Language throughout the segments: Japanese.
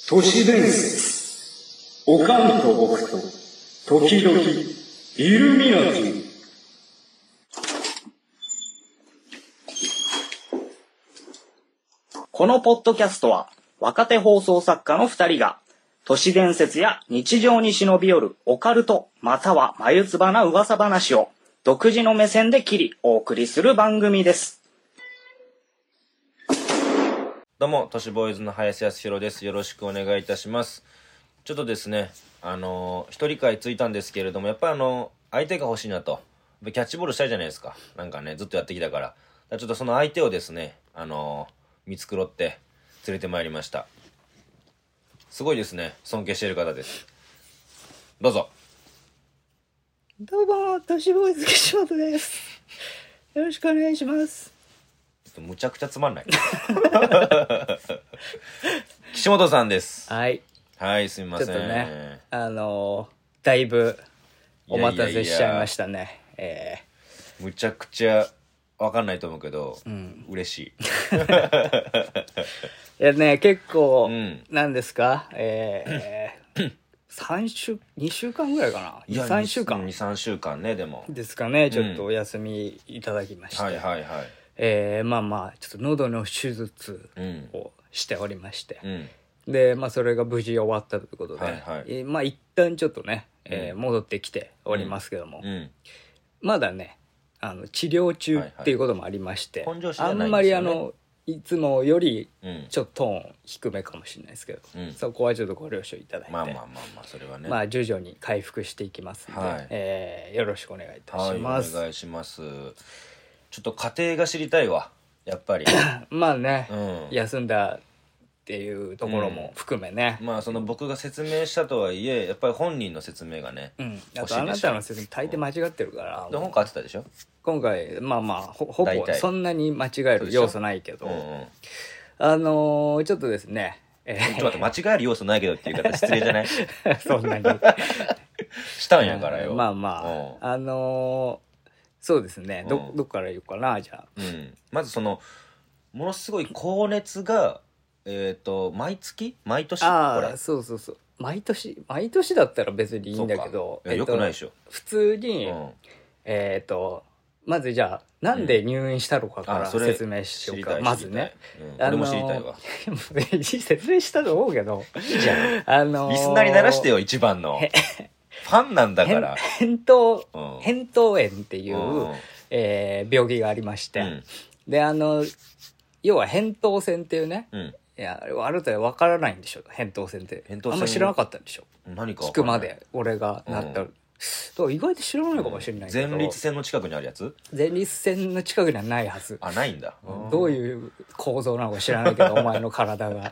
都市伝説。おかんと僕と時々イルミナティ。 このポッドキャストは若手放送作家の2人が都市伝説や日常に忍び寄るオカルトまたは眉唾な噂話を独自の目線で切りお送りする番組です。 どうも都市ボーイズの林康弘です。よろしくお願いいたします。ちょっとですね一人会ついたんですけれども、やっぱり相手が欲しいなと。キャッチボールしたいじゃないですか。なんかねずっとやってきたから、ちょっとその相手をですね見繕って連れてまいりました。すごいですね、尊敬している方です。どうぞ。 どうも、都市ボーイズ岸本です。よろしくお願いします。 むちゃくちゃつまんない岸本さんです。 はい。 はい、すみません。 ちょっとね、だいぶお待たせしちゃいましたね。 むちゃくちゃわかんないと思うけど、嬉しい。 いやね、結構、 なんですか、2週間ぐらいかな。2、3週間。 2、3週間ね、でも。 ですかね、ちょっとお休みいただきまして。 はいはいはい。 まあ、ちょっと喉の手術をしておりまして。 うんで、それが無事終わったということで、 はいはい、 一旦ちょっとね、戻ってきておりますけども、まだね、治療中っていうこともありまして、あんまりいつもよりちょっとトーン低めかもしれないですけど、そこはちょっとご了承いただいて、 まあそれはね、 徐々に回復していきますので、よろしくお願いいたします。 はい、お願いします。ちょっと家庭が知りたいわ、やっぱり。 まあね、休んだっていうところも含めね、 その僕が説明したとはいえ、やっぱり本人の説明がね、 あとあなたの説明大抵間違ってるから、 本書いてたでしょ今回。ほぼそんなに間違える要素ないけど、ちょっとですね、 ちょっと待って、間違える要素ないけどっていう言い方失礼じゃない？ そんなにしたんやからよ。 そうですね、どっから言うかな。じゃあ、 まずものすごい高熱が毎年これ。 そう毎年だったら別にいいんだけど、 よくないでしょ。 普通に、まずじゃあなんで入院したのかから説明しようか。まずね、 俺も知りたいわ。 説明したと思うけど、 いいじゃん、リスナーにならしてよ、一番のファンなんだから。 扁桃炎っていう、病気がありまして、で要は扁桃腺っていうね、いやあなたは分からないんでしょ、扁桃腺って。あんま知らなかったんでしょ。 何か聞くまで俺がなった、意外と知らないかもしれないけど、 前立腺の近くにあるやつ？ 前立腺の近くにはないはず。 ないんだ。 どういう構造なのか知らないけどお前の体が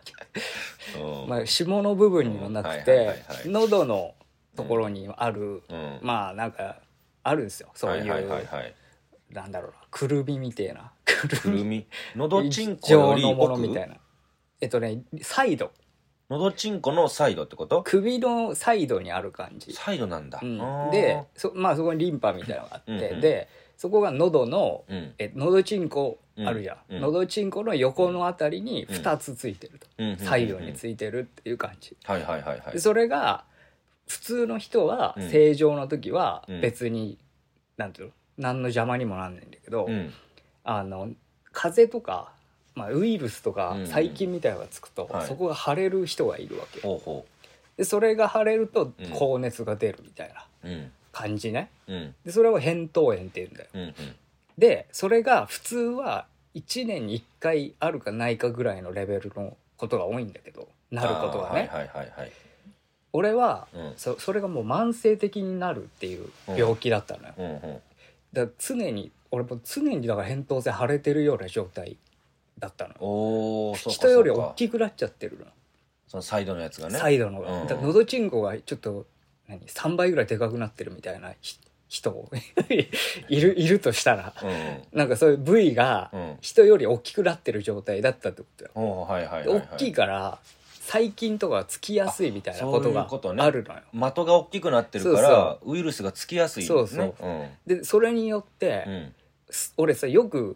下の部分にはなくて、喉のところにある、なんかあるんですよ、そういう、なんだろうな、くるみみたいな、 くるみ、喉チンコよりのものみたいな、サイド、 喉チンコのサイドってこと？ 首のサイドにある感じ。 サイドなんだ。 でそこにリンパみたいなのがあって、でそこが喉の、喉チンコあるじゃん、喉チンコの横のあたりに2つついてると、サイドについてるっていう感じ。でそれが普通の人は正常な時は別に、なんていうの、何の邪魔にもなんないんだけど、風邪とか、ウイルスとか細菌みたいなのがつくと、そこが腫れる人がいるわけ。でそれが腫れると高熱が出るみたいな感じね、でそれを扁桃炎って言うんだよ、でそれが普通は1年に1回あるかないかぐらいのレベルのことが多いんだけど、なることはね、俺は、それがもう慢性的になるっていう病気だったのよ、だから俺も常にだから扁桃腺腫れてるような状態だったの。人より大きくなっちゃってるの、 そのサイドのやつがね。 サイドのが、喉チンコがちょっと3倍ぐらいでかくなってるみたいな人いるとしたら、なんかそういう部位が人より大きくなってる状態だったってことよ。大きいから細菌とかつきやすいみたいなことがあるのよ。 的が大きくなってるからウイルスがつきやすいんですね。 でそれによって、俺さよく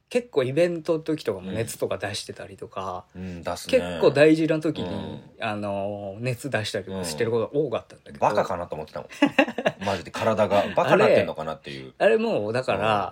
結構イベントの時とかも熱とか出してたりとか、 出すね、 結構大事な時に、熱出したりとかしてることが多かったんだけど、 バカかなと思ってたもんマジで体がバカなってんのかなっていう。 あれもうだから、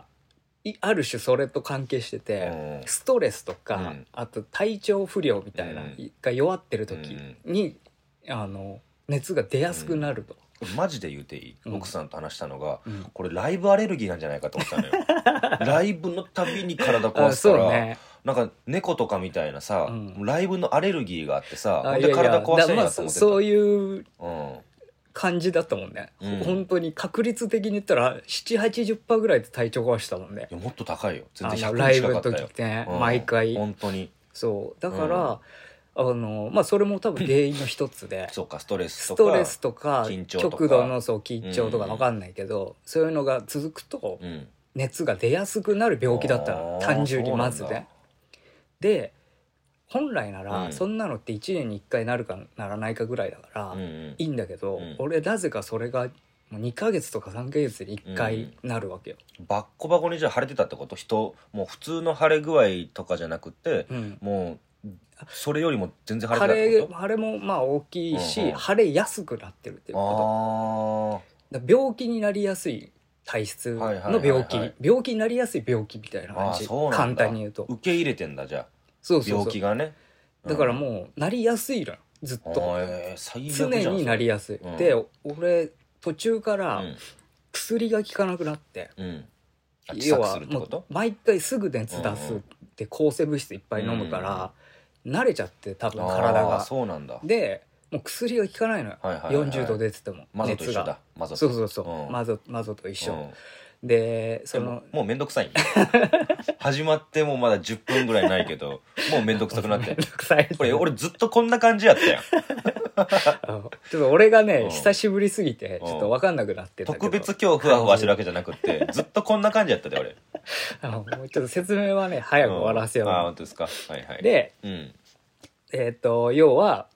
ある種それと関係してて、ストレスとか、あと体調不良みたいな、が弱ってる時に、熱が出やすくなると。 マジで言うていい、奥さんと話したのが、これライブアレルギーなんじゃないかと思ったのよライブのたびに体壊すから、ね、なんか猫とかみたいなさ、ライブのアレルギーがあってさ、ほんで体壊せんやと思ってた。 そういう感じだったもんね、本当に確率的に言ったら 7,80% ぐらいで体調壊したもんね。 いやもっと高いよ、全然100 ライブの近かったよ時ってね、毎回本当に。 そうだから、それも多分原因の一つでそうか、ストレスとか緊張とか極度の緊張とか分かんないけど、そういうのが続くと、熱が出やすくなる病気だったの、単純にまずね。で本来なら、そんなのって1年に1回なるかならないかぐらいだから、いいんだけど、俺なぜかそれがもう2ヶ月とか3ヶ月に1回なるわけよ、 バッコバコにじゃあ腫れてたってこと？もう普通の腫れ具合とかじゃなくて、もうそれよりも全然腫れてたってこと？ 腫れもまあ大きいし、腫れやすくなってるっていうこと。病気になりやすい体質の病気、病気になりやすい病気みたいな感じ。簡単に言うと受け入れてんだ、じゃあ。 そう病気がね、 だからもうなりやすいのよ、ずっと、 最悪じゃん。 常になりやすい、で俺途中から薬が効かなくなって、要はもう毎回すぐ熱出すって抗生物質いっぱい飲むから、慣れちゃって多分体が。 そうなんだ。 でもう薬が効かないのよ、40度出てても熱が。そうマゾと一緒、でもうめんどくさい始まってもまだ10分ぐらいないけど、もうめんどくさくなってこれ俺ずっとこんな感じやったやんちょっと俺がね、久しぶりすぎてちょっと分かんなくなってたけど、 特別今日ふわふわしてるわけじゃなくってずっとこんな感じやったで俺もうちょっと説明はね早く終わらせよう、 本当ですか。はいはい。 で、要は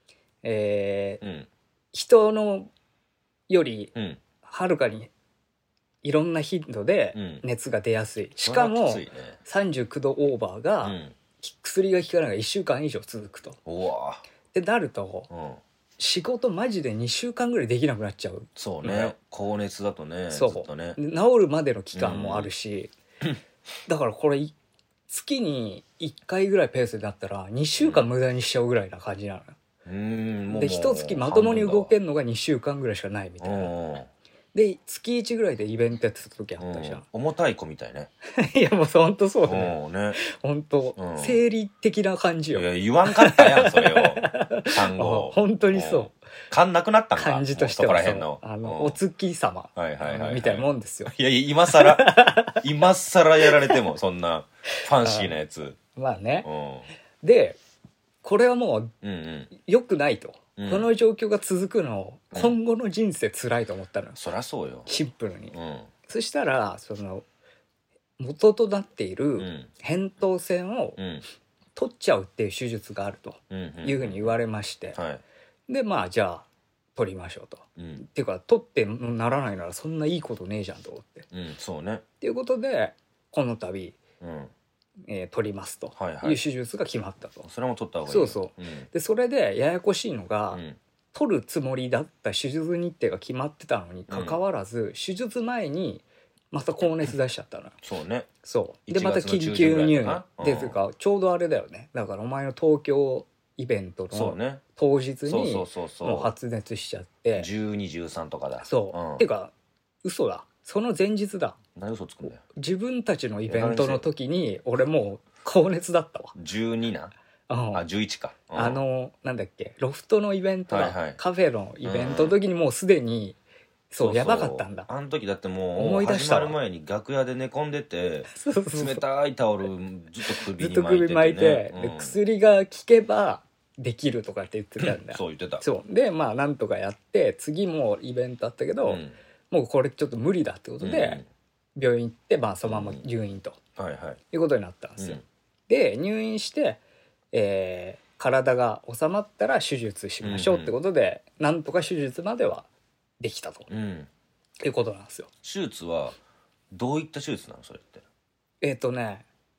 人のよりはるかにいろんな頻度で熱が出やすい、しかも39度オーバーが薬が効かないが1週間以上続くと。ってなると、仕事マジで2週間ぐらいできなくなっちゃう。 そうね、高熱だとね、 そうずっとね治るまでの期間もあるし、だからこれ月に1回ぐらいペースでなったら2週間無駄にしちゃうぐらいな感じなのよ。で一月まともに動けるのが2週間ぐらいしかないみたいな。で月1ぐらいでイベントやってた時あったじゃん、 重たい子みたいねいやもうほんとそうだね、ほんと生理的な感じよ。 いや言わんかったやんそれを単語本当にそう勘なくなったんか、 感じとしてはお月様みたいなもんですよ。 いや今更今更やられてもそんなファンシーなやつまあね、でこれはもう良くないと、この状況が続くの今後の人生辛いと思ったのよ、 そりゃそうよ、 シンプルに、そしたらその元となっている扁桃腺を取っちゃうっていう手術があるというふうに言われまして、でまあじゃあ取りましょうと、っていうか取ってならないならそんないいことねえじゃんと思って、 そうねっていうことでこの度、取りますという手術が決まったと。 それも取った方がいい。 そうそう、でそれでややこしいのが、取るつもりだった手術日程が決まってたのにかかわらず、手術前にまた高熱出しちゃったのよ。 そうね。 そうでまた緊急入院で、というかちょうどあれだよね、だからお前の東京イベントの当日にもう発熱しちゃって 12、13とかだ。 っていうか嘘だ、その前日だ。 何嘘つくんだよ。 自分たちのイベントの時に俺もう高熱だったわ。 12な。11か。 なんだっけ、ロフトのイベントだ、カフェのイベントの時にもうすでにそうやばかったんだ。 あの時だってもう始まる前に楽屋で寝込んでて、冷たいタオルずっと首に巻いてて、 薬が効けばできるとかって言ってたんだよ。 そう言ってた。 そうでまあなんとかやって次もイベントあったけど、もうこれちょっと無理だってことで、病院行ってまあそのまま入院と、いうことになったんですよ。で入院して、体が収まったら手術しましょうってことで、なんとか手術まではできたと、いうことなんですよ。 手術はどういった手術なのそれって？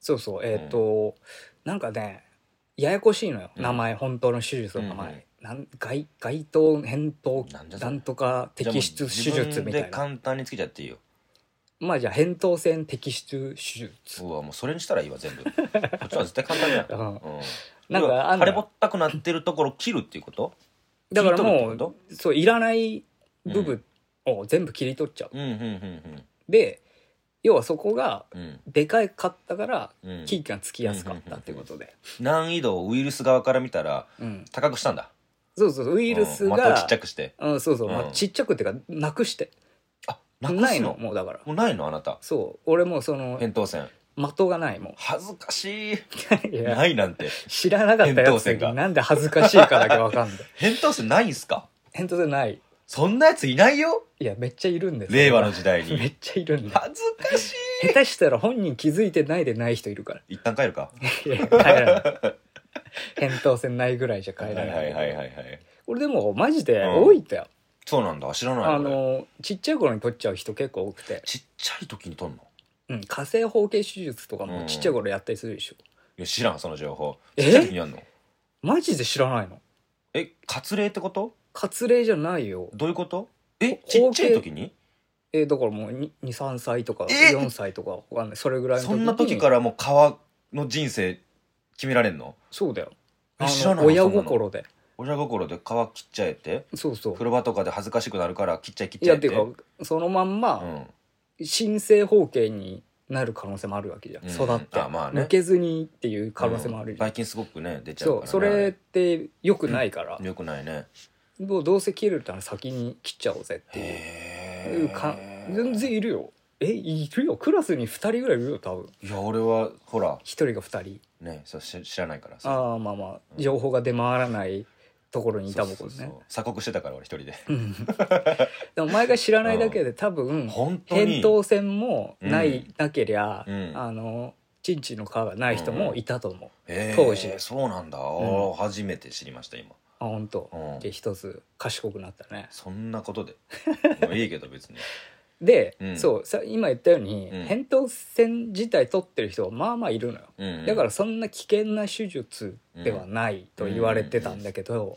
そうそうなんかねややこしいのよ、名前本当の手術の名前、該当扁桃なんとか摘出手術みたいな。 自分で簡単につけちゃっていいよ。 まあじゃあ扁桃腺摘出手術。 うわもうそれにしたらいいわ全部。こっちは絶対簡単だよ。 なんか腫れぼったくなってるところ切るっていうこと？ だからもうそういらない部分を全部切り取っちゃう。で要はそこがでかかったから菌がつきやすかったっていうことで、 難易度をウイルス側から見たら高くしたんだ。 そうそうウイルスが的をちっちゃくして、 そうそう、ちっちゃくっていうかなくして。ないのもうだからもうないのあなた。 そう俺もその扁桃腺的がないもん。 恥ずかしい。ないなんて知らなかったやつになんで恥ずかしいかだけわかんない。 扁桃腺ないんすか？ 扁桃腺ない。 そんなやついないよ。 いやめっちゃいるんです。 令和の時代にめっちゃいるんだ。 恥ずかしい。 下手したら本人気づいてないでない人いるから。 一旦帰るか。 いや帰らない。扁桃腺ないぐらいじゃ帰らない。 はい俺でもマジで多いったよ。 そうなんだ知らない。 ちっちゃい頃に取っちゃう人結構多くて。 ちっちゃい時に取んの？ 火星包茎手術とかもちっちゃい頃やったりするでしょ。 いや知らんその情報。ちっちゃい時にやんの？ マジで知らないの？ 割礼ってこと？ 割礼じゃないよ。 どういうこと？ちっちゃい時に？ だからもう23歳とか4歳とかわかんないそれぐらいの時に。 そんな時からもう皮の人生決められんの？ そうだよ。 知らない。 親心で皮切っちゃえて。 そうそう風呂場とかで恥ずかしくなるから切っちゃえて。 いやっていうかそのまんま新生包茎になる可能性もあるわけじゃん、育って抜けずにっていう可能性もあるじゃん、 ばい菌すごくね出ちゃうからね。 それって良くないから、 良くないね。 どうせ切れるったら先に切っちゃおうぜっていう全然いるよ。いるよ。クラスに2人ぐらいいるよ多分。 いや俺はほら1 人が2人ね、 そう知らないからさ。まあ情報が出回らないところにいた僕ね。 鎖国してたから俺一人で。 でもお前が知らないだけで多分扁桃腺もなけりゃチンチンの皮がない人もいたと思う、当時。 そうなんだ、初めて知りました今。 本当。で一つ賢くなったね。 そんなことでもういいけど別に。 で、そう今言ったように、扁桃腺自体取ってる人はまあまあいるのよ、だからそんな危険な手術ではないと言われてたんだけど、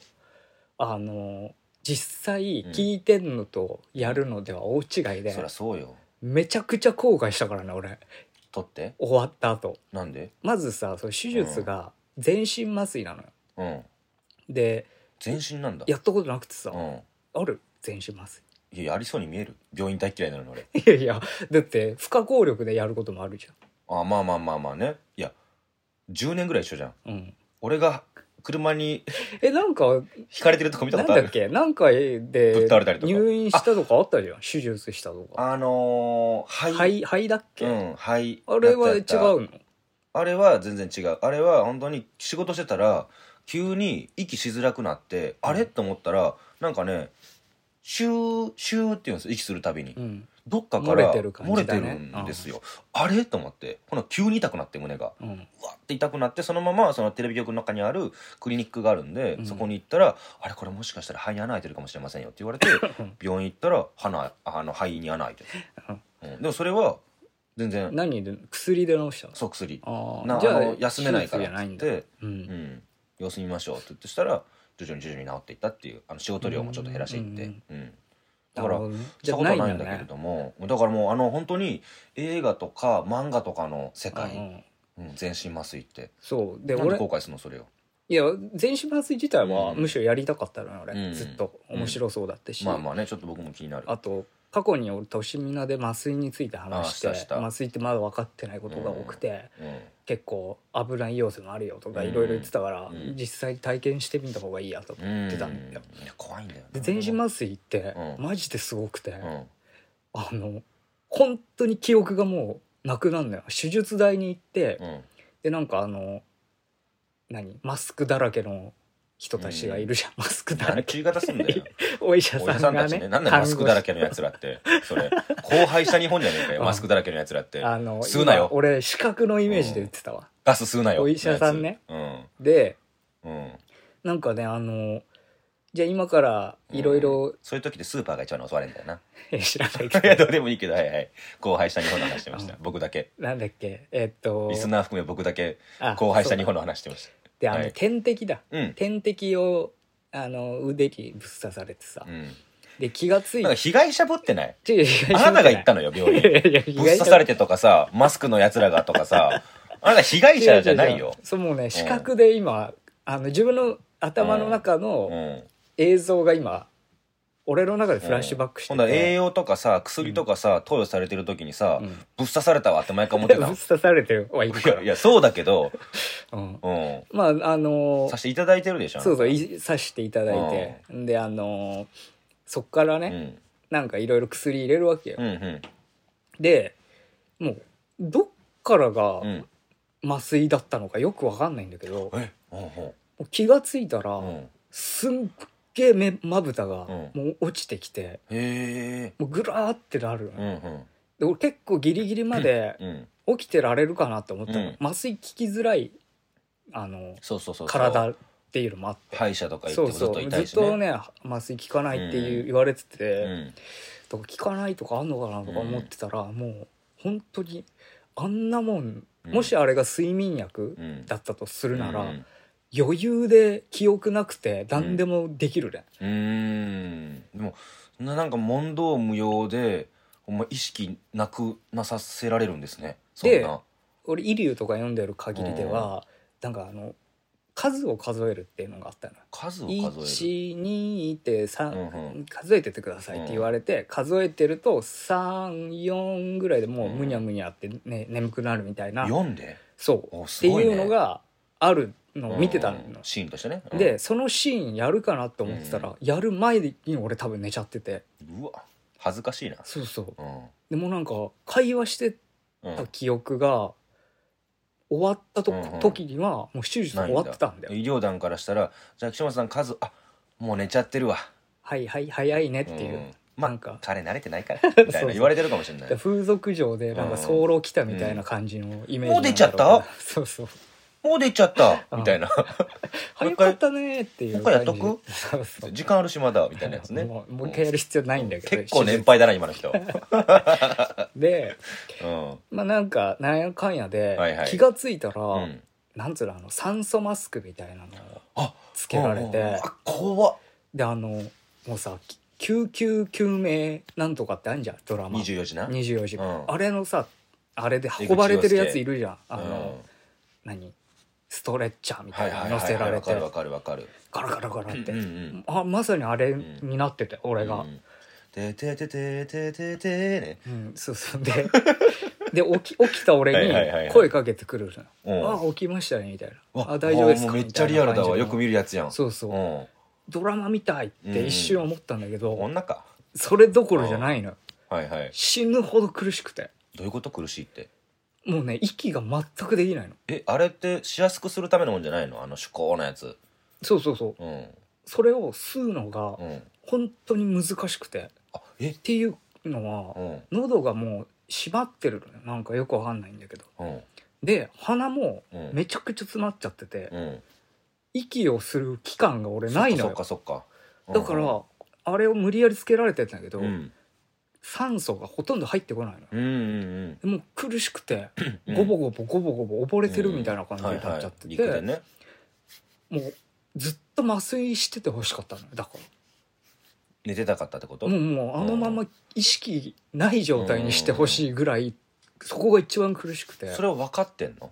実際聞いてんのとやるのでは大違いで、 そりゃそうよ。 めちゃくちゃ後悔したからね俺。 取って終わった後。 なんで？ まずさその手術が全身麻酔なのよ、で全身なんだ。やったことなくてさ、ある全身麻酔。 いやありそうに見える。病院大嫌いなのに俺。 いやだって不可抗力でやることもあるじゃん。 まあね。いや10年ぐらい一緒じゃん、俺が車になんか引かれてるとこ見たことある？ なんだっけ、なんかで入院したとかあったじゃん。手術したとか。肺だっけ？ 肺。 あれは違うの？ あれは全然違う。あれは本当に仕事してたら急に息しづらくなって、あれと思ったらなんかねシューシューって言うんですよ、息するたびに、どっかから漏れてるんですよ。あれと思って、ほな急に痛くなって胸が、うわって痛くなって、そのままそのテレビ局の中にあるクリニックがあるんで、そこに行ったら「あれこれもしかしたら肺に穴開いてるかもしれませんよ」って言われて病院行ったら肺に穴開いてる、でもそれは全然何で薬で治したの？ そう薬。 じゃあ休めないからって言って、様子見ましょうって言ってしたら徐々に治っていったっていう、仕事量もちょっと減らしていって、だからしたことはないんだけれども、だからもう本当に映画とか漫画とかの世界、全身麻酔って。 そうでなんで後悔するのそれを？ いや全身麻酔自体はむしろやりたかったのよ俺、ずっと面白そうだったし、 まあねちょっと僕も気になる。 あと過去に俺としみなで麻酔について話して、麻酔ってまだ分かってないことが多くて、結構危ない要素もあるよとかいろいろ言ってたから、実際体験してみた方がいいやと思ってたんだよ。 怖いんだよね。 で全身麻酔ってマジですごくて、本当に記憶がもうなくなるのよ。手術台に行って、でなんかマスクだらけの人たちがいるじゃん、マスクだらけ。 何言い方すんだよお医者さんがね。 なんでマスクだらけのやつらってそれ荒廃した日本じゃねえかよ、マスクだらけのやつらって。吸うなよ。 俺視覚のイメージで言ってたわ。 ガス吸うなよお医者さんね。でなんかねじゃあ今からいろいろそういう時ってスーパーが一番襲われるんだよな。 知らないいけどやどうでもいいけど、はいはい。荒廃した日本の話してました。僕だけ。 なんだっけリスナー含め僕だけあ荒廃した日本の話してました。 ではい点滴だ、 うん点滴を腕にぶっ刺されてさ、 うん。 で気がついてなんか被害者ぶってない？ 違うあなたが行ったのよ、病院。ぶっ刺されてとかさ、マスクの奴らがとかさ、あなた被害者じゃないよ。 そうもうね視覚で今自分の頭の中うのん。 映像が今俺の中でフラッシュバックしてほんだら栄て、 養とかさ、薬とかさ、投与されてる時にさ、 うんぶっ刺されたわって毎回思ってぶたっの。 刺されてるはいるからいや、そうだけど、 うんうん。 まあさせていただいてるでしょ。 そうそうう。 さしていただいて、でそっからね、 うん。 なんかいろいろ薬入れるわけよ、 うんうん。 でもうどっからがうん。 麻酔だったのかよくわかんないんだけど、 えほうほもう気がついたら、 う。うん。 すんげえまぶたがうんもう落ちてきて、 へえ。 もうグラーってなるのよ、 うんうん。 で俺結構ギリギリまでうん。 起きてられるかなと思ったの、 うん麻酔効きづらいそうそうそうそう。 体っていうのもあって、 歯医者とか行ってもずっそうそうずと痛いしね。 っとね麻酔効かないっていう言われてて、 うん。 とか効かないとかあんのかなとか思ってたら、もう本当にあんなもん、もしあれが睡眠薬うん。 だったとするなら、 うん余裕で記憶なくて何でもできるね、 でもなんか問答無用でほんま意識なさせられるんですね。そんでな俺イリューとか読んでる限りでは、なんか数を数えるっていうのがあったの。 数を数える。 1,2 って3、 うん数えてってくださいって言われて、数えてると3,4ぐらいでもうむにゃむにゃって、ね、眠くなるみたいな、 読んでそうおってすごいねいうのがあるのを見てたの、 シーンとしてね。 でそのシーンやるかなと思ってたら、やる前に俺多分寝ちゃってて、 うわ恥ずかしいな。 そうそううんでもなんか会話してうんた記憶が終わった時にはもう手術終わってたんだよ。 医療団からしたらじゃあ岸本さんもう寝ちゃってるわはいはい早いねっていう、 まあなんか彼慣れてないからみたいそうそうな言われてるかもしれない。 風俗嬢でなんか早漏来たみたいな感じのイメージなんだろうけど、 もう出ちゃったそうそうもう出ちゃったみたいな。 早かったねっていうもう一回やっとくそうそう時間あるしまだみたいなやつね。 もう一回やる必要ないんだけど、 結構年配だな今の人。 でうんまあなんかなんやかんやではいはい気がついたら、 うんなんつうの酸素マスクみたいなのをあつけられて、 あ怖っ。 でもうさ救急救命なんとかってあるじゃんドラマ 24時な。 24時、 うんあれのさあれで運ばれてるやついるじゃん何ストレッチャーみたいなの乗せられてわかるわかる。 ガラガラガラって、 うんうんまさにあれになってて、俺が、 てててててててね。 そうそうで起きた俺はいはいはいはいに声かけてくるのうんあ起きましたねみたいなわ大丈夫ですかもうめっちゃリアルだわ。よく見るるやつやん。 そうそう、 うんドラマみたいって一瞬思ったんだけど、 女か。 それどころじゃないの、 はいはい。 死ぬほど苦しくてどういうこと苦しいって。 もうね息が全くできないの。 あれってしやすくするためのもんじゃないの？手工のやつ。 そうそうそううんそれを吸うのがうん。 本当に難しくてっあていうのは、 うん喉がもう閉まってるのよなんかよくわかんないんだけど、 うんで鼻もうんめちゃくちゃ詰まっちゃってて、 うん。 息をする期間が俺ないのそっよかそっか。 だからあれを無理やりつけられてんだけど、 うん酸素がほとんど入ってこないのよ、 うんうんでもう苦しくてうんゴボゴボゴボゴボ溺れてるみたいな感じになっちゃってて、 陸でね。 もうずっと麻酔しててほしかったのよだか寝てたかったってこと？ らもうあのまま意識ない状態にしてほしいぐらいそこが一番苦しくて。 それは分かってんの？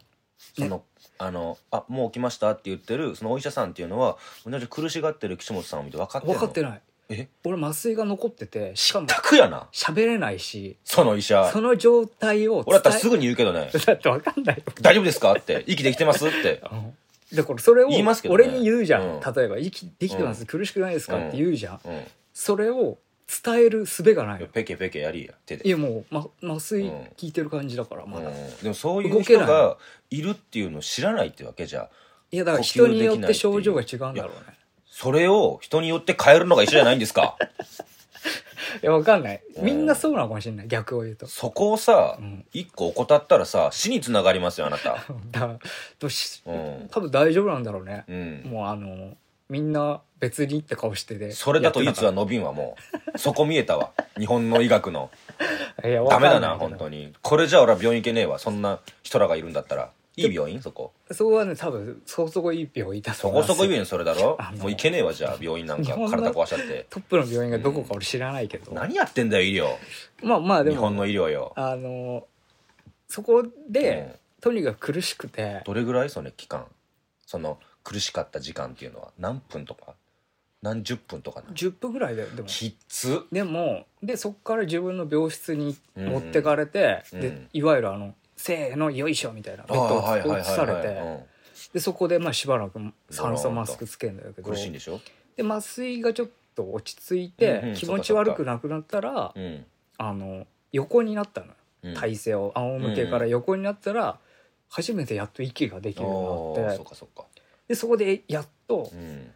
もう起きましたって言ってるそのお医者さんっていうのは同じ苦しがってる岸本さんを見て分かってんの？ 分かってない。俺麻酔が残っててしかも卓やな喋れないしその医者。 その状態を俺だったらすぐに言うけどねだって分かんないよ大丈夫ですかって息できてますってだからそれを言いますけどね俺に言うじゃん、 うん例えば息できてます、苦しくないですかって言うじゃん、 うんそれを伝える術がないの。 ペケペケやりや手で。 いやもう、麻酔効いてる感じだからまだ、 でもそういう人がいるっていうのを知らないってわけじゃ。 いやだから人によって症状が違うんだろうね。 それを人によって変えるのが一緒じゃないんですか？ いやわかんない。みんなそうなのかもしれない。逆を言うと。 そこをさ、一個怠ったらさ死につながりますよあなた。 多分大丈夫なんだろうね。もうみんな別にって顔してて、 それだといつは伸びんわ。もうそこ見えたわ、日本の医学の。 いやダメだなわかんいけど本当に。これじゃ俺は病院行けねえわ、そんな人らがいるんだったら。いい病院そこ。 そこはね多分そこそこいい病院だとそ思います。 こそこいい病院それだろ。 あのもう行けねえわじゃあ病院なんか日本の体壊しちゃって。 トップの病院がどこか俺知らないけど、 何やってんだよ医療。 まあまあでも日本の医療よ。 そこで、 うんとにかく苦しくて、 どれぐらいその期間、その苦しかった時間っていうのは何分とか何十分とかな。 10分ぐらいでもきつ。 でもでそこから自分の病室に持ってかれて、でいわゆるせーのよいしょみたいなベッドを移されて、でそこでまあしばらく酸素マスクつけるんだけど、 苦しいんでしょ。 で麻酔がちょっと落ち着いて、気持ち悪くなくなったら、横になったのよ、体勢を仰向けから横になったら、初めてやっと息ができるようになって、でそこでやっと、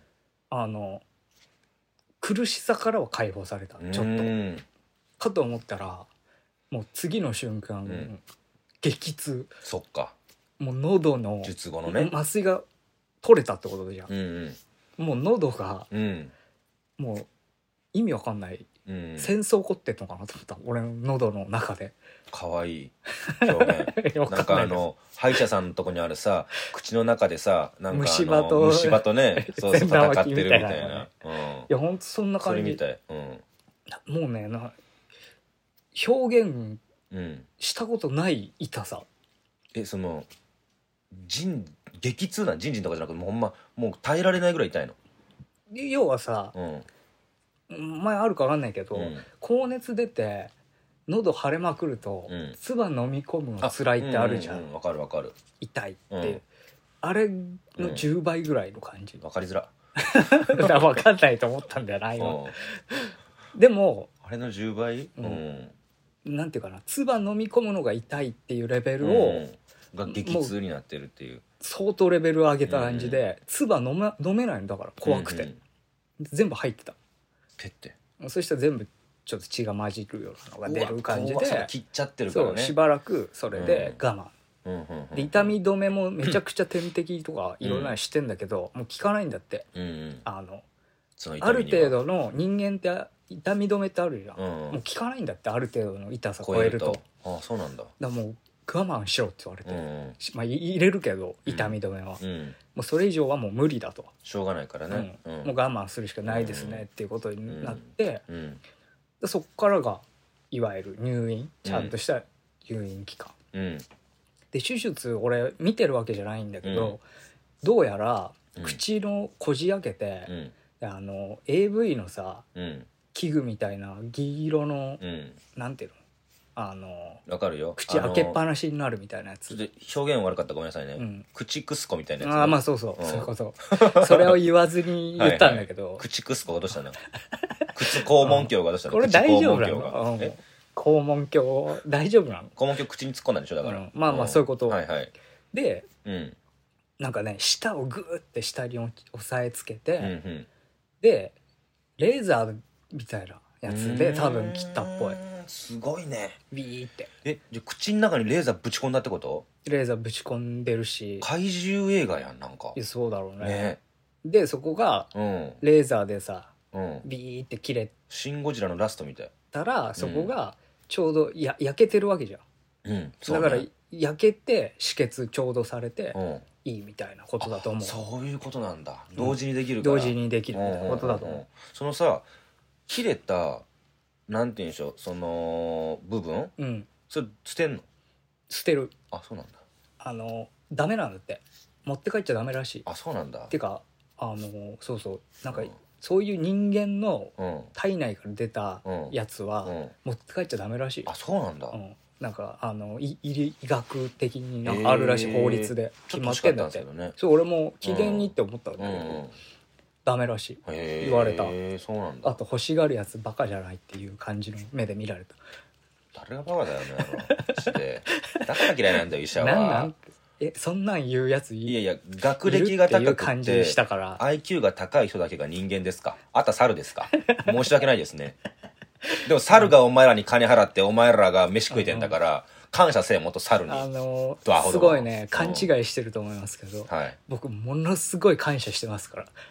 苦しさからは解放された、ちょっとかと思ったら、もう次の瞬間、激痛。 そっか。 もう喉の術後のね麻酔が取れたってことじゃん、もう喉が、もう意味わかんない、戦争起こってんのかなと思った、俺の喉の中で。 かわいい表現なんか歯医者さんのとこにあるさ、口の中でさ、なんか虫歯とね、そうそう戦ってるみたいな、いやほんとそんな感じ。 それみたい、 もうね表現したことない痛さ。 その激痛なジンジンとかじゃなくて、もうほんまもう耐えられないぐらい痛いの。 要はさ、前あるか分かんないけど、高熱出て喉腫れまくると、唾飲み込むの辛いってあるじゃん。 わかるわかる。 痛いって、あれの10倍ぐらいの感じ。 わかりづら。 分かんないと思ったんだよな今。でもあれの10倍、 なんていうかな、唾飲み込むのが痛いっていうレベルを、 が激痛になってるっていう、 相当レベルを上げた感じで、唾飲めないんだから怖くて、全部入ってた。 ペッて。 そしたら全部ちょっと血が混じるようなのが出る感じで、 切っちゃってるからね。 そうしばらくそれで我慢、で痛み止めもめちゃくちゃ点滴とかいろんなのしてんだけど、もう効かないんだって、ある程度の人間って痛み止めってあるじゃん、もう効かないんだって、ある程度の痛さ超えると。 ああそうなんだ。 だからもう我慢しろって言われて、まあ入れるけど痛み止めは、もうそれ以上はもう無理だと、 しょうがないからね、 もう我慢するしかないですねっていうことになって、でそっからがいわゆる入院、ちゃんとした入院期間、で手術俺見てるわけじゃないんだけど、どうやら口のこじ開けて、AV のさ、器具みたいな銀色の、なんていうの、 わかるよ、 口開けっぱなしになるみたいなやつ。 表現悪かったらごめんなさいね、口くすこみたいなやつ、 ああまあそうそう、そういうこと。それを言わずに言ったんだけど、 口くすこがどうしたの。口肛門鏡がどうしたの。 これ大丈夫なの。肛門鏡大丈夫なの。 肛門鏡口に突っ込んだんでしょだから、 まあまあそういうこと。で、なんかね、舌をグーって下に押さえつけて、でレーザーみたいなやつで多分切ったっぽい。 すごいね。 ビーって。 じゃあ口の中にレーザーぶち込んだってこと？ レーザーぶち込んでるし。 怪獣映画やんなんか。 そうだろうね。でそこがレーザーでさ、ビーって切れ。 シン・ゴジラのラストみたい。 たらそこがちょうど焼けてるわけじゃん。だから焼けて止血ちょうどされていいみたいなことだと思う。 そういうことなんだ。同時にできるから。 同時にできるみたいなことだと思う。 そのさ切れたなんて言うんでしょう、その部分、それ捨てんの？ 捨てる。 あ、そうなんだ。 ダメなんだって。持って帰っちゃダメらしい。 あ、そうなんだ。 っていうかそうそう、なんかそういう人間の体内から出たやつは持って帰っちゃダメらしい。 あ、そうなんだ。 なんか医学的になんかあるらしい、法律で決まってんだって。そう、俺も機嫌にって思ったんだけど、ダメらしい言われた。 そうなんだ。 あと欲しがるやつバカじゃないっていう感じの目で見られた。 誰がバカだよねしてだから嫌いなんだよ医者は。 そんなん言うやついや学歴が高くて感じしたから IQ が高い人だけが人間ですか？あと猿ですか？申し訳ないですね。でも猿がお前らに金払ってお前らが飯食えてんだから感謝せえ、もっと猿に。 すごいね勘違いしてると思いますけど、僕ものすごい感謝してますから。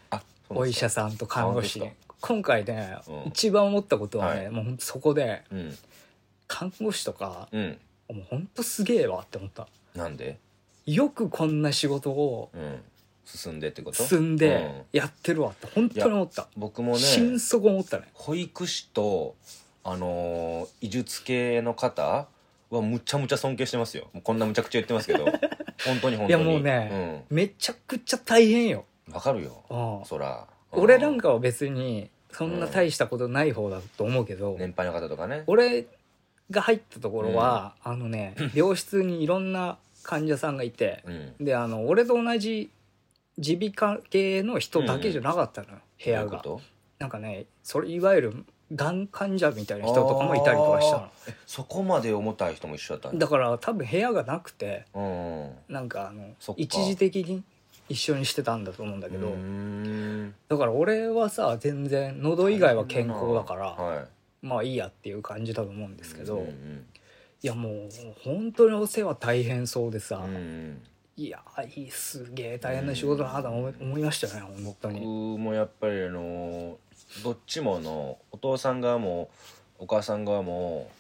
お医者さんと看護師あ本今回ね、 うん一番思ったことはね、 はいもうほんとそこでうん看護師とか、 うんもうほんとすげえわって思った。 なんでよくこんな仕事をうん進んでってこと進んでやってるわって本当に思った。 僕もね心底思ったね。 保育士と医術系の方はむちゃむちゃ尊敬してますよ。もうこんなむちゃくちゃ言ってますけど本当に本当にいやもうね、めちゃくちゃ大変よ。 わかるようんそら俺なんかは別にそんな大したことない方だと思うけど、 年配の方とかね俺が入ったところは、病室にいろんな患者さんがいて、 うんで俺と同じ耳鼻科系の人だけじゃなかったのよ、部屋が。 どういうこなんかね、それいわゆるがん患者みたいな人とかもいたりとかしたの。 そこまで重たい人も一緒だったんだだから多分部屋がなくて、 うんなんかそっか一時的に一緒にしてたんだと思うんだけど、 うーんだから俺はさ全然喉以外は健康だから、 はまあいいやっていう感じだと思うんですけど、 うんうんいやもう本当にお世話大変そうでさ、 うんうんいやすげえ大変な仕事だなと思いましたよね本当僕に。 もやっぱりどっちものお父さん側もお母さん側も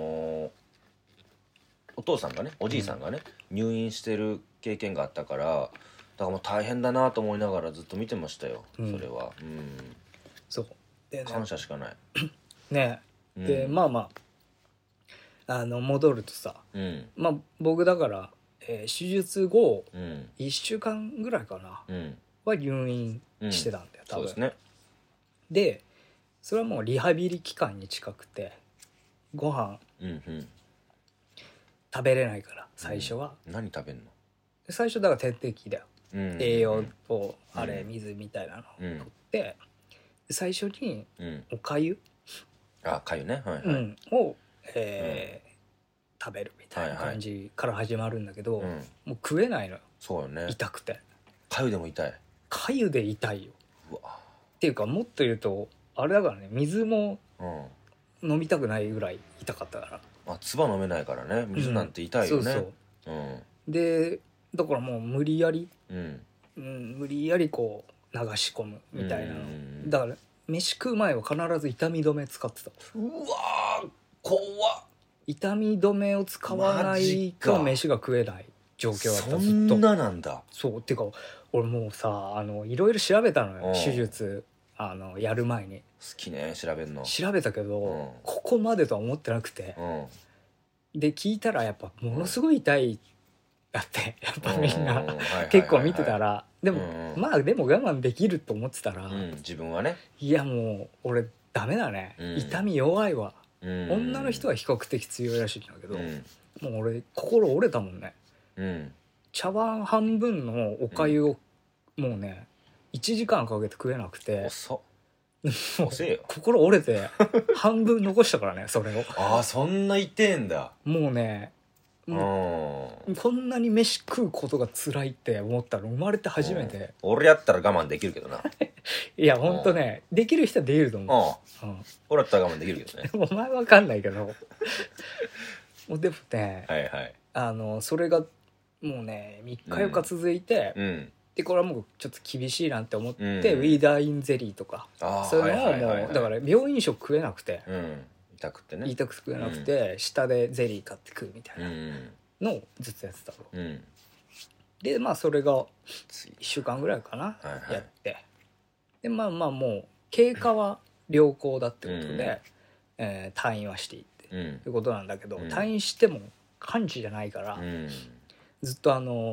お父さんがねおじいさんがね、入院してる経験があったからだからもう大変だなと思いながらずっと見てましたよ、 うんそれは、 そうでね感謝しかない、 ねで、 うんまあまあ戻るとさ、 うんまあ僕だから、手術後うん 1週間ぐらいかなうんは入院してたんだよ、多分そうですねでそれはもうリハビリ期間に近くてご飯うんうん食べれないから最初は、 何食べんの、 最初だから点滴だよ、 うん栄養をうん水みたいなのをうん取って、で最初にうんおかゆ、 あかゆねはいはい、 を、食べるみたいな感じから始まるんだけど、 うん、 もう食えないのよ、 そうよね痛くて。 かゆでも痛いかゆで痛いようわっていうかもっと言うとあれだからね、水もうん飲みたくないぐらい痛かったから。 あ唾飲めないからね水なんて痛いよね、 そうそううんでだからもう無理やり、 うん無理やりこう流し込むみたいなの、 うんだから飯食う前は必ず痛み止め使ってた。 うわー怖っ痛み止めを使わなマジいかと飯が食えない状況だったそずっと。 んななんだそうっていうか俺もうさいろいろ調べたのよ、 うん手術やる前に好きね調べんの調べたけど、 うんここまでとは思ってなくて、で聞いたらやっぱものすごい痛いだってやっぱみんな結構見てたら、でも、 うんまあでも我慢できると思ってたら、 自分はね、 いやもう俺ダメだね、 うん痛み弱いわ、女の人は比較的強いらしいんだけど、もう俺心折れたもんね。茶碗半分のおかゆをもうね1時間かけて食えなくて、 遅もう遅えよ心折れて半分残したからねそれを。 ああそんな痛えんだもうねこんなに飯食うことが辛いって思ったの生まれて初めて。 俺やったら我慢できるけどないやほんとねできる人はできると思う、 俺だったら我慢できるけどねお前わかんないけどもうでもね、 はいはいそれがもうね3日4日続いて、でこれはもうちょっと厳しいなって思って、ウィーダーインゼリーとかそういうのをもうだから病院食食えなくて、 痛くてね痛く食えなくて、下でゼリー買って食うみたいなのをずっとやってたの、でまあそれが1週間ぐらいかな、やってでまあもう経過は良好だってことで、退院はしていってということなんだけど、退院しても完治じゃないから、ずっと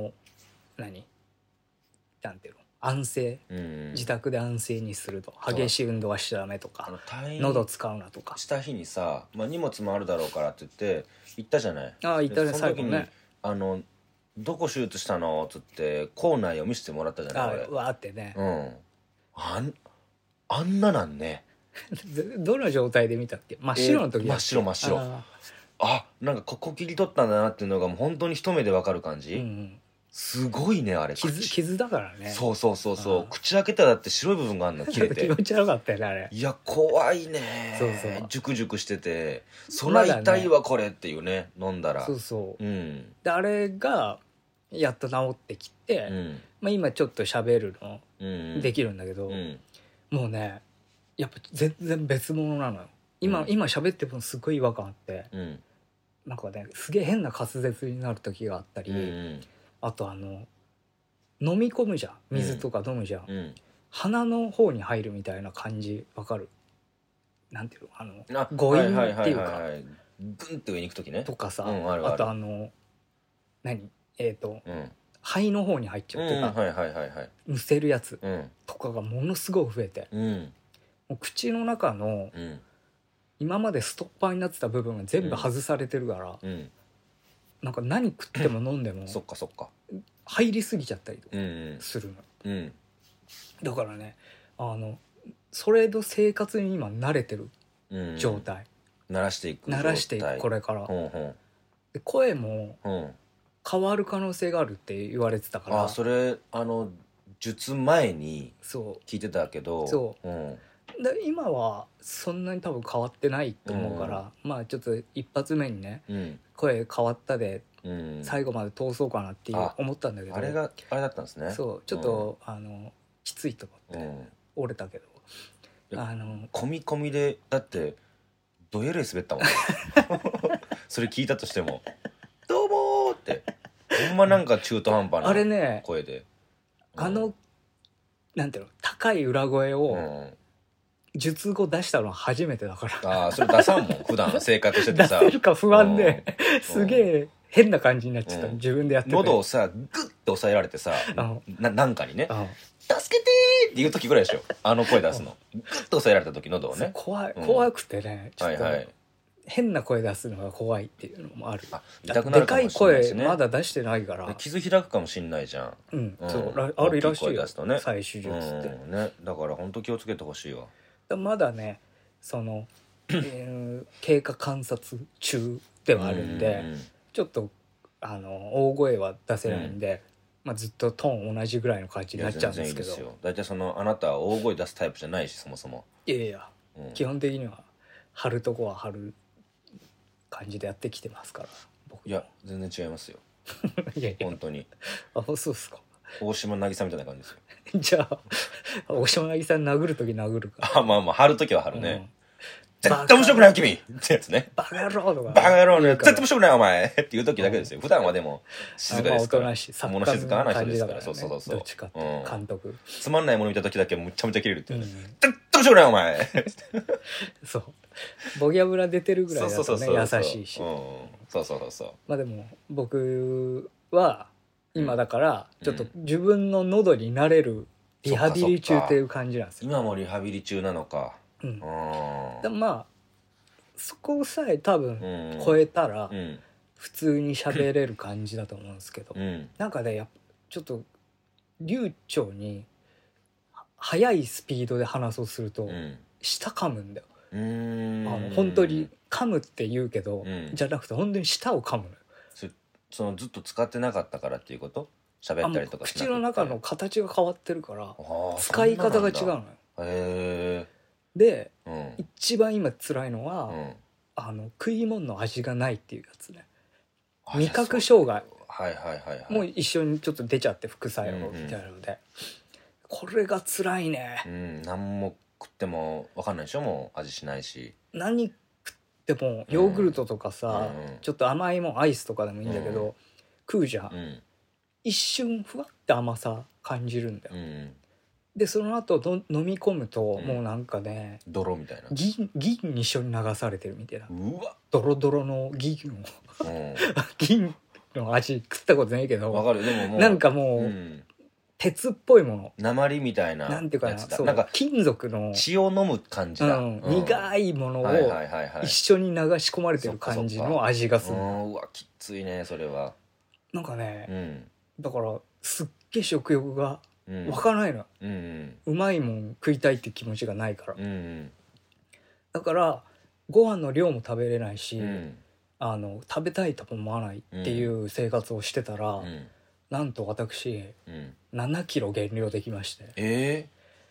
なんていうの安静、自宅で安静にすると、激しい運動はしちゃダメとか、喉使うなとかした日にさ、荷物もあるだろうからって言って行ったじゃない。 行ったね最後ね。 どこ手術したのっつって校内を見せてもらったじゃない。 わーってね、 あんななんねどの状態で見たっけ？真っ白の時だっけ？ 真っ白なんかここ切り取ったんだなっていうのがもう本当に一目でわかる感じ、すごいねあれ。 傷だからね。 そう口開けたらだって白い部分があるの切れて気持ち悪かったよねあれ。 いや怖いね。ジュクジュクしててそら痛いわこれっていうね、飲んだら。 であれがやっと治ってきて、まあ、今ちょっと喋るのできるんだけど、もうねやっぱ全然別物なのよ。今喋ってもすごい違和感あって、なんかねすげえ変な滑舌になる時があったり、あと飲み込むじゃん、水とか飲むじゃん、鼻の方に入るみたいな感じ、わかる？なんていうの誤飲っていうか、 グンって上に行く時ねとかさ、 あるあと何肺の方に入っちゃうっていうか、むせるやつとかがものすごい増えて、もう口の中の今までストッパーになってた部分が全部外されてるから、なんか何食っても飲んでもそっかそっか入りすぎちゃったりとかするの、だからねそれの生活に今慣れてる状態、 慣らしていくこれから、で声も変わる可能性があるって言われてたから、 それ術前にそう聞いてたけど、 そうで今はそんなに多分変わってないと思うから、まあちょっと一発目にね、声変わったで、最後まで通そうかなって思ったんだけど、 あれだったんですね。 そうちょっと、きついと思って折れたけど、 込み込みでだってどえれい滑ったもんそれ聞いたとしても「どうも」ってほんまなんか中途半端なあれね声で、 なんていうの高い裏声を、術後出したのは初めてだから。 それ出さんもん普段生活しててさ出せるか不安で、すげえ変な感じになっちゃった、自分でやってて喉をさグッと押さえられてさ、なんかにね「助けて!」って言う時ぐらいでしょ、声出すの。グッと押さえられた時喉をね怖くてね、ちょっと変な声出すのが怖いっていうのもある。 痛くなるかもしれないしね。 でかい声まだ出してないから傷開くかもしんないじゃん。 そうあるらしいよ、 再手術ってね。だから本当気をつけてほしいわ。 まだね経過観察中ではあるんで、ちょっと大声は出せないんで、ずっとトーン同じぐらいの感じになっちゃうんですけど、 大体あなたは大声出すタイプじゃないし、そもそも。 いや、基本的には張るとこは張る感じでやってきてますから。僕いや全然違いますよいや本当に。 そうっすか。 大島渚みたいな感じですよじゃあ大島渚殴る時殴るかまあ張る時は張るね、絶対面白くないよ君ってやつね。 バカ野郎とかバカ野郎ね絶対面白くないお前っていう時だけですよ。普段はでも静かですから、 おとなしい物静かな人ですから。そうどっちかって監督つまんないもの見た時だけむちゃむちゃ切れるっていうね。絶対面白くないお前そうボキャブラ出てるぐらいだとね優しいし、 そうまあでも僕は今だからちょっと自分の喉に慣れるリハビリ中っていう感じなんですよ。 今もリハビリ中なのか。 でもまあそこさえ多分超えたら普通に喋れる感じだと思うんですけど、なんかねちょっと流暢に速いスピードで話そうすると舌噛むんだよ。本当に噛むって言うけど、じゃなくて本当に舌を噛むのよ。 ずっと使ってなかったからっていうこと？喋ったりとかしなくて、 口の中の形が変わってるから使い方が違うのよ。で、一番今辛いのは、食い物の味がないっていうやつね。味覚障害もう一緒にちょっと出ちゃって、副作用みたいなので、これが辛いね。 何も食っても分かんないでしょ、もう味しないし。 何食ってもヨーグルトとかさ、ちょっと甘いもんアイスとかでもいいんだけど、食うじゃん、一瞬ふわって甘さ感じるんだよ、でその後飲み込むと、もうなんかね泥みたいな銀に一緒に流されてるみたいな、 うわドロドロの銀銀の味食ったことないけど、 わかる。でももうなんかもう、鉄っぽいもの、 鉛みたいななんていうかな、そうなんか金属の血を飲む感じだ、 苦いものを一緒に流し込まれてる感じの味がする。 うわきついねそれは。 なんかね、だからすっげえ食欲が湧かないの、うまいもん食いたいって気持ちがないから、だからご飯の量も食べれないし、食べたいとも思わないっていう生活をしてたら、なんと私、7キロ減量できまして。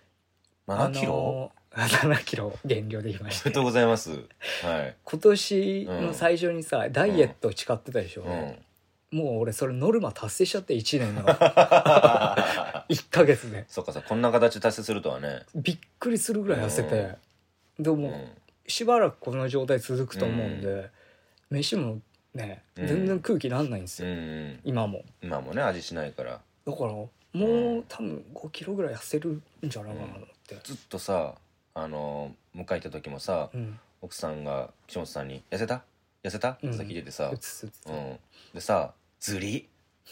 7キロ 7キロ減量できまして。 おめでとうございます。はい。 今年の最初にさ、ダイエットを誓ってたでしょ、 もう俺それノルマ達成しちゃって1年の1ヶ月でそっかこんな形で達成するとはね。 びっくりするぐらい痩せて、でもしばらくこの状態続くと思うんで、飯もね全然空気なんないんですよ、今もね味しないから。 だからもう多分5キロぐらい痩せるんじゃないかなと思って、 ずっとさ迎え行った時もさ、奥さんが岸本さんに「痩せた?」って聞いててさ、でさ「ずり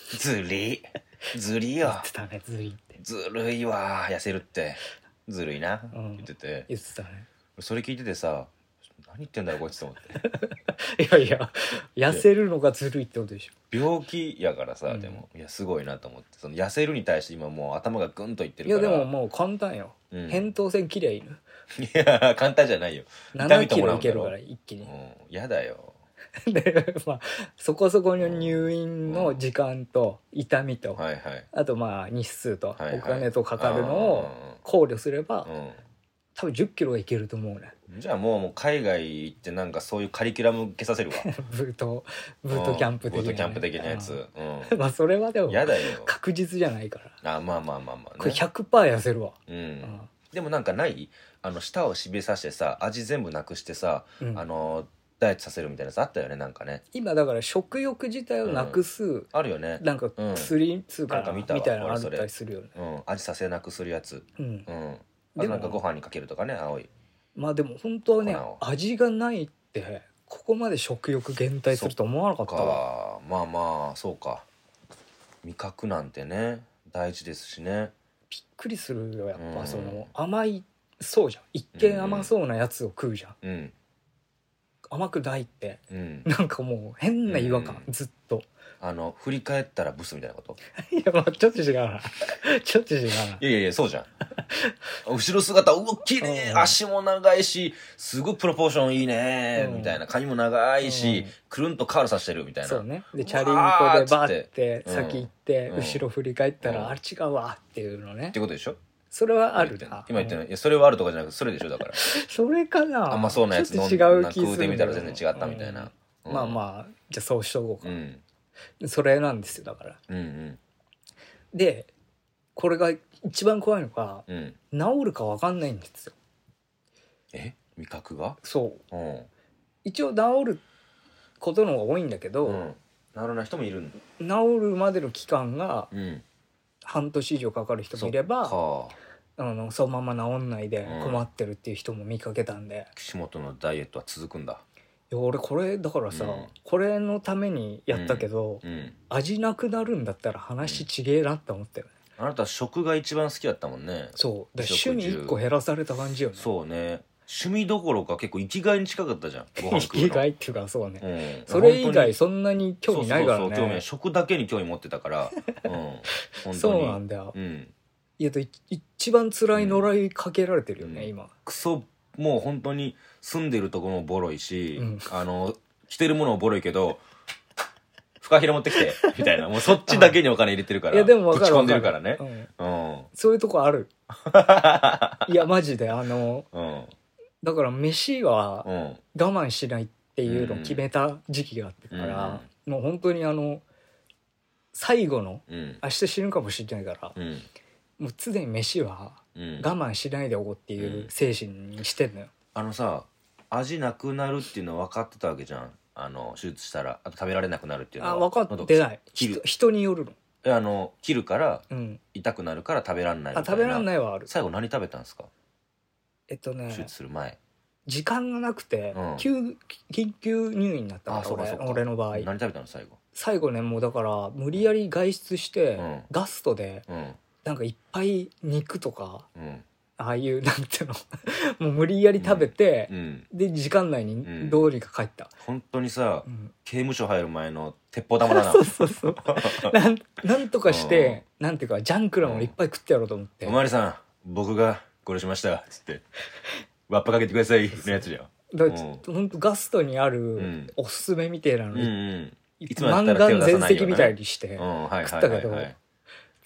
よ」 言ってたね、ずりってずるいわ痩せるってずるいな、言ってたね。 それ聞いててさ、何言ってんだろうこいつと思っていや痩せるのがずるいってことでしょ。 病気やからさ、でもいやすごいなと思って、その痩せるに対して今もう頭がグンといってるから。 いやでももう簡単よ、扁桃腺切りゃいいの。 いや簡単じゃないよ。 7キロいけるから一気に。 やだよ。 でそこそこの入院の時間と痛みと、あと日数とお金とかかるのを考慮すれば、多分10キロはいけると思うね。 じゃあもう海外行ってなんかそういうカリキュラム受けさせるわ。 ブートキャンプ的なやつ。 それはでもやだよ、 確実じゃないから。 まあ、 これ 100% 痩せるわ。 でもなんかない舌をしびさしてさ味全部なくしてさ、ダイエットさせるみたいなやつあったよね、なんかね。 今だから食欲自体をなくす、 あるよね。 なんか薬つうかなみたいなのあったりするよね。 味させなくするやつ。あとなんかご飯にかけるとかね、青い。 でも本当はね、味がないってここまで食欲減退すると思わなかったわ。 まあそうか。味覚なんてね大事ですしね。 びっくりするよやっぱ、その甘いそうじゃん、一見甘そうなやつを食うじゃん、甘くないって、なんかもう変な違和感、ずっと振り返ったらブスみたいなこと。 いやちょっと違うないやそうじゃん。後ろ姿うわ綺麗、足も長いしすごいプロポーションいいねみたいな、髪も長いし、くるんとカールさしてるみたいな。 そうね。でチャリンコでバッて先行って、後ろ振り返ったら、あれ違うわっていうのね。 ってことでしょ。 それはあるな。 今言ってない、いやそれはあるとかじゃなくてそれでしょ。だからそれかな。 甘そうなやつ飲んで食うてみたら全然違ったみたいな。 まあじゃあそうしとこうか。それなんですよだから。でこれが一番怖いのが、治るか分かんないんですよ。 味覚が。 そう、一応治ることの方が多いんだけど、 治らない人もいるんだ。 治るまでの期間が半年以上かかる人もいれば、そのまま治んないで困ってるっていう人も見かけたんで、 岸本のダイエットは続くんだ。 いや俺これだからさ、これのためにやったけど、味なくなるんだったら話ちげえなって思ったよね。 あなた食が一番好きだったもんね。 そうだ、趣味1個減らされた感じよね。 そうね、趣味どころか結構生きがいに近かったじゃん。ご飯食うの生きがいっていうかそうね、それ以外そんなに興味ないからね。 興味ない、食だけに興味持ってたから本当にそうなんだよ、いや一番辛い呪いかけられてるよね、今。 クソもう本当に住んでるところもボロいし、着てるものもボロいけどフカヒレ持ってきてみたいな、もうそっちだけにお金入れてるから。 いやでも分かるぶち込んでるからね。 そういうとこある。いやマジでだから飯は我慢しないっていうのを決めた時期があってから、もう本当に最後の、明日死ぬかもしれないから、もう常に飯は我慢しないでおこうっていう精神にしてんのよ。 さ、味なくなるっていうのは分かってたわけじゃん。手術したらあと食べられなくなるっていうのは。 分かってない。人によるの。切るから痛くなるから食べられないみたいな。 食べられないはある。 最後何食べたんですか？手ね、 術する前時間がなくて、緊急入院になったから、俺の場合。 何食べたの最後ね、もうだから無理やり外出して、ガストで、なんかいっぱい肉とか、ああいうなんていうのもう無理やり食べて、で時間内にどうにか帰った。 本当にさ、刑務所入る前の鉄砲玉だな。 そうなんとかして、なんていうかジャンクなのいっぱい食ってやろうと思って。 おまわりさん、僕が殺しましたっつってワッパかけてくださいのやつじゃん。 だからほんとガストにあるおすすめみたいなの、 いつもだったら手を出さないようなね、 満願全席みたいにして食ったけど、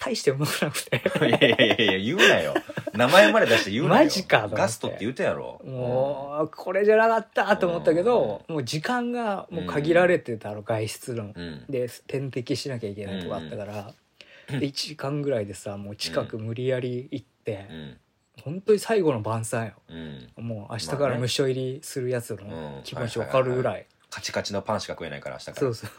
大してうまくなくていやいやいやいや言うなよ、名前まで出して言うなよ。 マジかと思ってガストって言うたやろ。 もうこれじゃなかったと思ったけど、もう時間がもう限られてたの、外出の、で点滴しなきゃいけないとかあったから、で1時間ぐらいでさもう近く無理やり行って、本当に最後の晩餐よ、もう明日から無償入りするやつの気持ちわかるぐらい、 カチカチのパンしか食えないから明日から。 そうそう、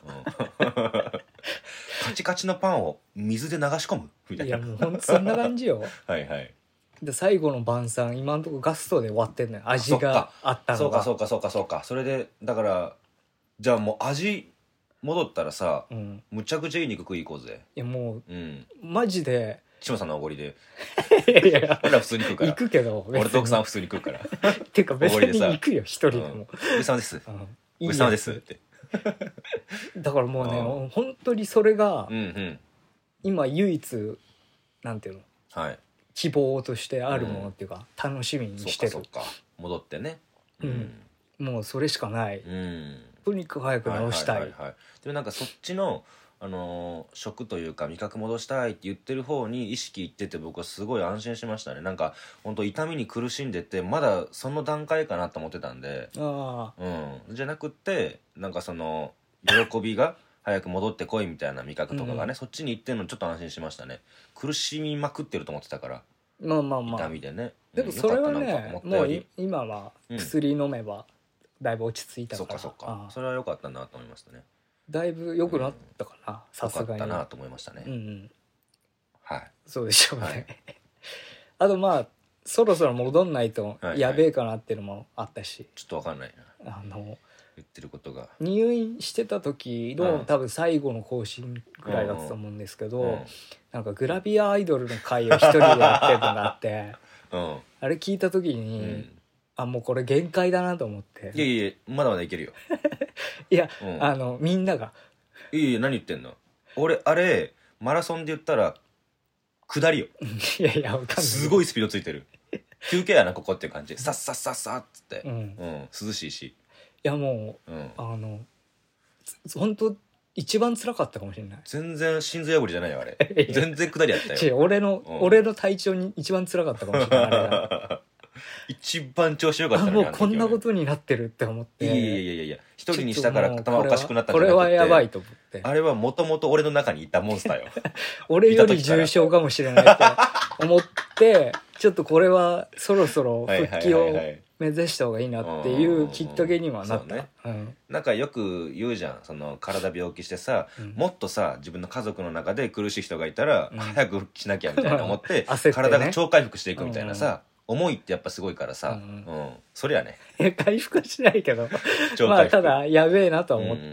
カチカチのパンを水で流し込むみたいな。 いやもうほんとそんな感じよはいはい。 で最後の晩餐今んとこガストで終わってんのよ、味があったのが。 そうかそれでだからじゃあもう味戻ったらさ、むちゃくちゃいい肉食い行こうぜ。 いやもう、マジで岸本さんのおごりでいやいや俺ら普通に食うから。 行くけど俺と奥さん普通に食うからてか別に行くよ一人でも、 おじさまですおじさまですってだからもうね本当にそれがうん今唯一なんていうの、 はい、 希望としてあるものっていうか、楽しみにしてる。 そうか戻ってね、 もうそれしかない、とにかく早く直したい。 でもなんかそっちの食というか味覚戻したいって言ってる方に意識いってて、僕はすごい安心しましたね。なんか本当痛みに苦しんでてまだその段階かなと思ってたんで、じゃなくってなんかその喜びが早く戻ってこいみたいな味覚とかがね、そっちに行ってんのちょっと安心しましたね。苦しみまくってると思ってたから、痛みでね。 でもそれはね、もう今は薬飲めばだいぶ落ち着いたから、 そっかそれは良かったなと思いましたね。 だいぶ良くなったかな、さすがに。 良かったなと思いましたね。はい。 そうでしょうね。あとまあそろそろ戻んないとやべえかなっていうのもあったし、 ちょっと分かんないな。言ってることが入院してた時の、多分最後の更新ぐらいだったと思うんですけど、なんかグラビアアイドルの会を一人でやってるのがあって、あれ聞いた時に、もうこれ限界だなと思って。 いやまだまだいけるよいや、みんながいや何言ってんの。俺あれマラソンで言ったら下りよいやわかんない、 すごいスピードついてる休憩やなここっていう感じ、さっさっさっさっつって、涼しいし。いやもう、本当一番辛かったかもしれない。 全然心臓破りじゃないよあれ全然下りやったよ俺の体調に一番辛かったかもしれないあれ一番調子よかったのに、 もうこんなことになってるって思って、 いや一人にしたから頭おかしくなったんじゃなくて、 これはやばいと思って、 あれはもともと俺の中にいたモンスターよ俺より重症かもしれないって思ってちょっとこれはそろそろ復帰を目指した方がいいなっていうきっかけにはなった。 なんかよく言うじゃん、その体病気してさ、もっとさ自分の家族の中で苦しい人がいたら早く復帰しなきゃみたいな思って体が超回復していくみたいなさ、思いってやっぱすごいからさ、そりゃね回復はしないけどまあただやべえなと思って、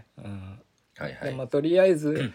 とりあえず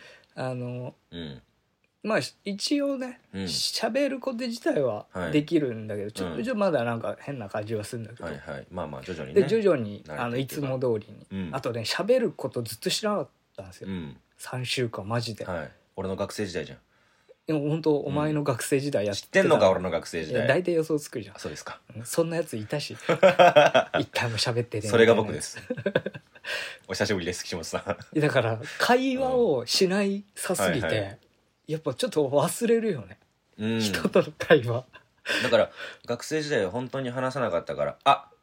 まあ一応ね喋ること自体はできるんだけど、ちょっとまだなんか変な感じはするんだけど、 まあ徐々にね、 で徐々にいつも通りに、あとね喋ることずっと知らなかったんですよ、3週間マジで。 俺の学生時代じゃん。 でも本当お前の学生時代やってた、 知ってんのか俺の学生時代。 大体予想つくじゃん。 そうですか。 そんなやついたし一回も喋ってね。 それが僕ですお久しぶりです岸本さんだから会話をしないさすぎて、やっぱちょっと忘れるよね、人との会話。 だから学生時代は本当に話さなかったから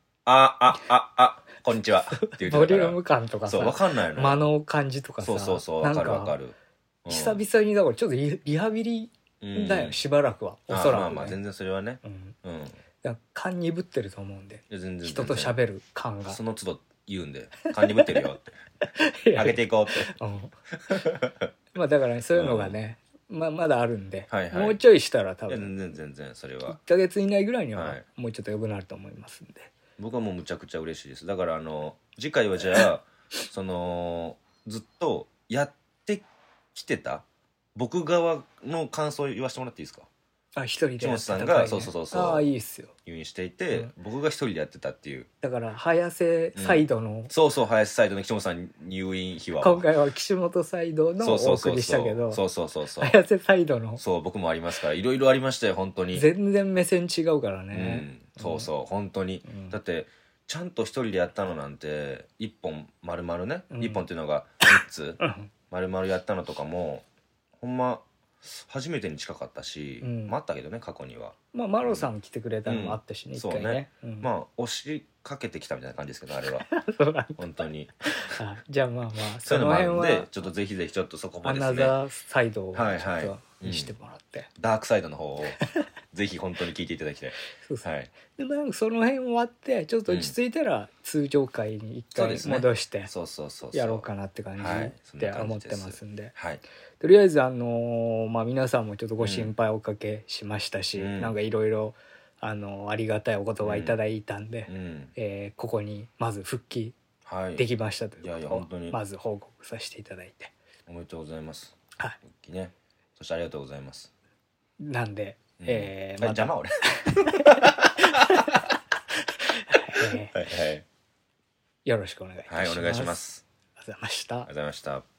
こんにちはって言ってたからボリューム感とかさ、 分かんないの間の感じとかさ、 そう分かる久々にだからちょっとリハビリだよ、しばらくはおそらく、 まあ全然それはね、 勘鈍ってると思うんで、人と喋る感がその都度言うんで勘鈍ってるよって上げていこうってまあだからそういうのがね、まだあるんで、もうちょいしたら多分全然それは 1ヶ月以内ぐらいにはもうちょっと良くなると思いますんで、 僕はもうむちゃくちゃ嬉しいです。だから次回はじゃあずっとやってきてた僕側の感想を言わせてもらっていいですか。 一人で岸本さんがそういいっすよ、 入院していて、僕が一人でやってたっていう。 だから早瀬サイドの、 そう早瀬サイドの岸本さん入院秘話、 今回は岸本サイドのお送りしたけど、 そう早瀬サイドの僕もありますから、いろいろありましたよ本当に。 全然目線違うからね、 本当に、だってちゃんと一人でやったのなんて一本丸々ね、一本っていうのが3つ丸々やったのとかもほんま初めてに近かったし、 うんまああったけどね過去には。 まあマロさん来てくれたのもあったしね、一回ね。 まあ押しかけてきたみたいな感じですけどあれはそうなん本当にだじゃあまあまあそういうのもあるんその辺はでちょっとぜひぜひちょっとそこもアですねナザーサイドをちょはいはいっと見せてもらって、 ダークサイドの方をぜひ本当に聞いていただきたい。 そうそうはい。 でもなんかその辺終わってちょっと落ち着いたら通常回に一回そうですね戻してそうそうそうそう。 やろうかなって感じはいそんでな感じです思ってますんで、 はい。 とりあえずまあ皆さんもちょっとご心配おかけしましたし、 うんなんかいろいろありがたいお言葉いただいたんで、 うん。 ここにまず復帰はい。 できましたといういやいやこと本当にをまず報告させていただいて、 おめでとうございます。 はい復帰ね。そしてありがとうございます。 なんで、 うんまた邪魔俺。はいはい。 よろしくお願いいたします。 はいお願いします。 ありがとうございましたありがとうございました。